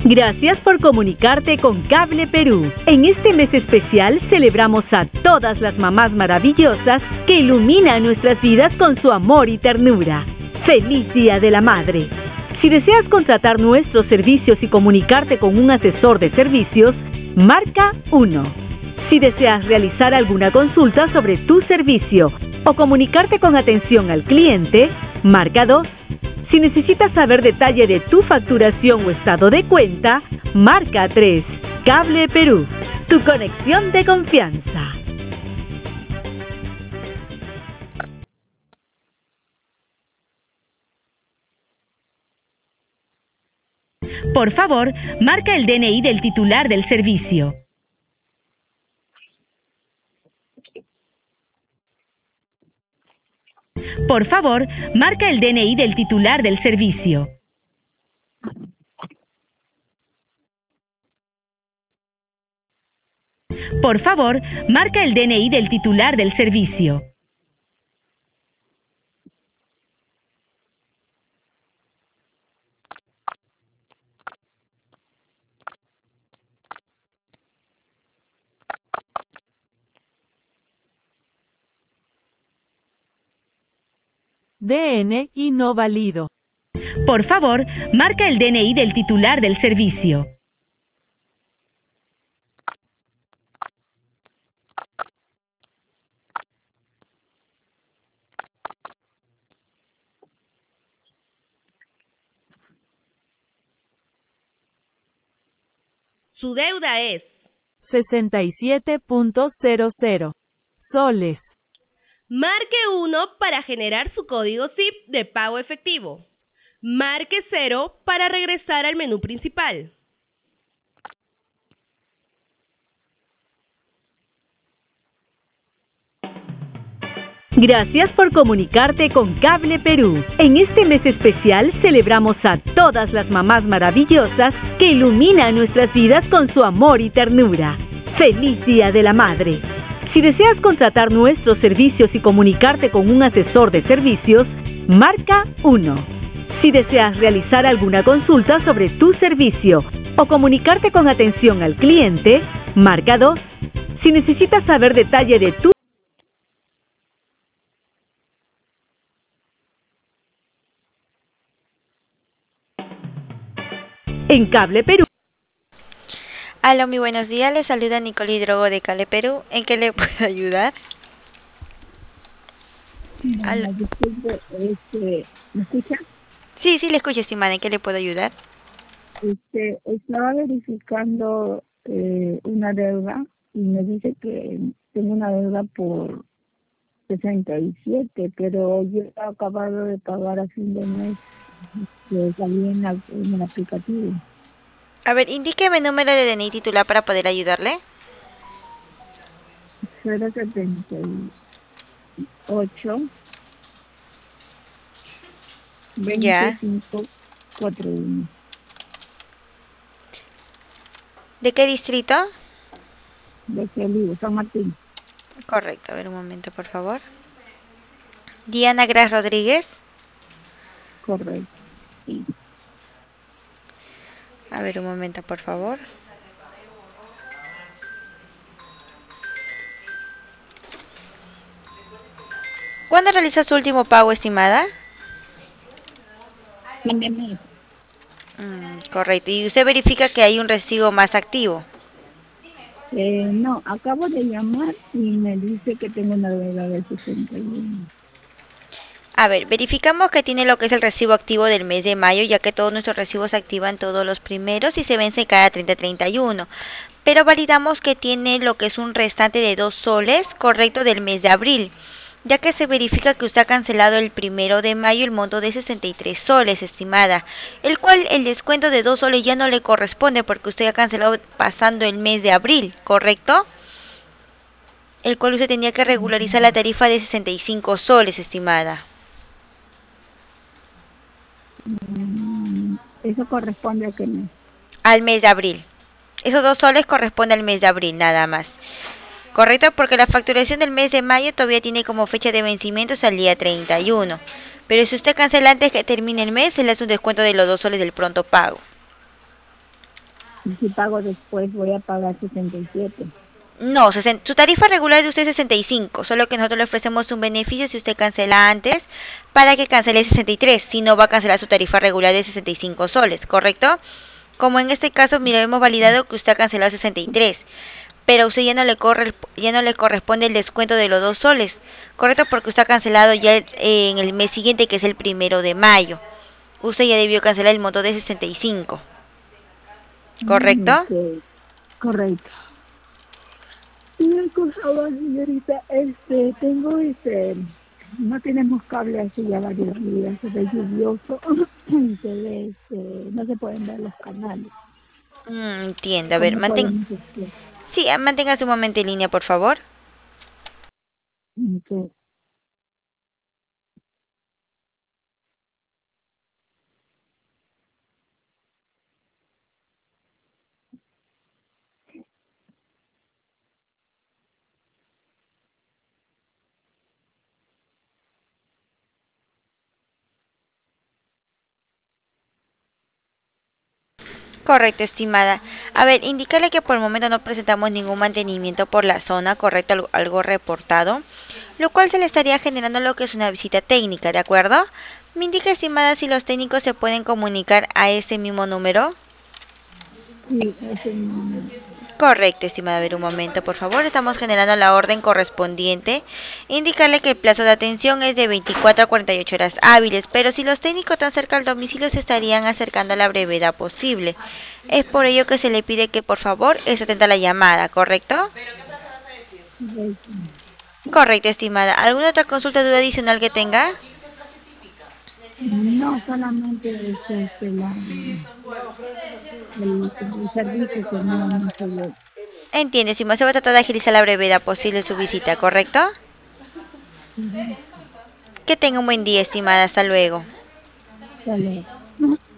Gracias por comunicarte con Cable Perú. En este mes especial celebramos a todas las mamás maravillosas que iluminan nuestras vidas con su amor y ternura. ¡Feliz Día de la Madre! Si deseas contratar nuestros servicios y comunicarte con un asesor de servicios, marca 1. Si deseas realizar alguna consulta sobre tu servicio o comunicarte con atención al cliente, marca 2. Si necesitas saber detalle de tu facturación o estado de cuenta, marca 3. Cable Perú, tu conexión de confianza. Por favor, marca el DNI del titular del servicio. Por favor, marca el DNI del titular del servicio. Por favor, marca el DNI del titular del servicio. DNI no válido. Por favor, marca el DNI del titular del servicio. Su deuda es 67.00 soles. Marque 1 para generar su código SIP de pago efectivo. Marque 0 para regresar al menú principal. Gracias por comunicarte con Cable Perú. En este mes especial celebramos a todas las mamás maravillosas que iluminan nuestras vidas con su amor y ternura. ¡Feliz Día de la Madre! Si deseas contratar nuestros servicios y comunicarte con un asesor de servicios, marca 1. Si deseas realizar alguna consulta sobre tu servicio o comunicarte con atención al cliente, marca 2. Si necesitas saber detalle de tu en Cable Perú. Aló, muy buenos días. Les saluda Nicole Hidrogo de Cable Perú. ¿En qué le puedo ayudar? Aló. Disculpe, ¿me escucha? Sí, le escucho, estimada. ¿En qué le puedo ayudar? Estaba verificando una deuda y me dice que tengo una deuda por 67, pero yo he acabado de pagar a fin de mes, que salí en el aplicativo. A ver, indíqueme el número de DNI titular para poder ayudarle. 078 Ya. 2541. ¿De qué distrito? De Olivo, San Martín. Correcto. A ver, un momento, por favor. Diana Gras Rodríguez. Correcto, sí. A ver, un momento, por favor. ¿Cuándo realizó su último pago, estimada? Fin de mes. Correcto. ¿Y usted verifica que hay un recibo más activo? No, acabo de llamar y me dice que tengo una deuda de 61. A ver, verificamos que tiene lo que es el recibo activo del mes de mayo, ya que todos nuestros recibos se activan todos los primeros y se vencen cada 30-31. Pero validamos que tiene lo que es un restante de 2 soles, correcto, del mes de abril, ya que se verifica que usted ha cancelado el 1 de mayo el monto de 63 soles, estimada, el cual el descuento de 2 soles ya no le corresponde porque usted ha cancelado pasando el mes de abril, ¿correcto? El cual usted tenía que regularizar la tarifa de 65 soles, estimada. ¿Eso corresponde a qué mes? Al mes de abril. Esos 2 soles corresponden al mes de abril, nada más. Correcto, porque la facturación del mes de mayo todavía tiene como fecha de vencimiento hasta el día 31. Pero si usted cancela antes que termine el mes, se le hace un descuento de los 2 soles del pronto pago. Y si pago después voy a pagar 67. No, su tarifa regular de usted es 65, solo que nosotros le ofrecemos un beneficio si usted cancela antes para que cancele 63, si no va a cancelar su tarifa regular de 65 soles, ¿correcto? Como en este caso, mira, hemos validado que usted ha cancelado 63, pero a usted ya no le corresponde el descuento de los 2 soles, ¿correcto? Porque usted ha cancelado ya en el mes siguiente, que es el 1 de mayo. Usted ya debió cancelar el monto de 65, ¿correcto? Ok, correcto. Y una cosa más, señorita, no tenemos cable hace ya varios días, se ve lluvioso, no se pueden ver los canales. Entiendo. A ver, ¿Cómo podemos hacer? sí, manténgase un momento en línea, por favor. Ok. Correcto, estimada. A ver, indícale que por el momento no presentamos ningún mantenimiento por la zona, correcto, algo reportado, lo cual se le estaría generando lo que es una visita técnica, ¿de acuerdo? Me indica, estimada, si los técnicos se pueden comunicar a ese mismo número. Sí, ese es mi número. Correcto, estimada. A ver, un momento, por favor. Estamos generando la orden correspondiente. Indicarle que el plazo de atención es de 24 a 48 horas hábiles, pero si los técnicos están cerca al domicilio se estarían acercando a la brevedad posible. Es por ello que se le pide que por favor esté atenta a la llamada, ¿correcto? Correcto. Correcto, estimada. ¿Alguna otra consulta o duda adicional que tenga? No solamente es el servicio que no se ve. Entiende, estimada. Se va a tratar de agilizar la brevedad posible su visita, ¿correcto? Ujú. Que tenga un buen día, estimada. Hasta luego. Hasta luego.